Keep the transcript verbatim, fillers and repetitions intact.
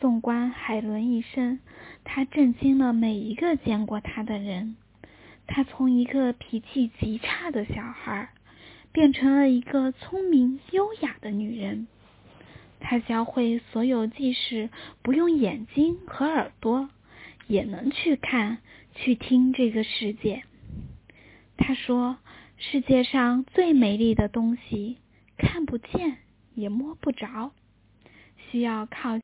纵观海伦一生，他震惊了每一个见过他的人。他从一个脾气极差的小孩，变成了一个聪明优雅的女人。他教会所有即使不用眼睛和耳朵，也能去看、去听这个世界。他说，世界上最美丽的东西看不见也摸不着，需要靠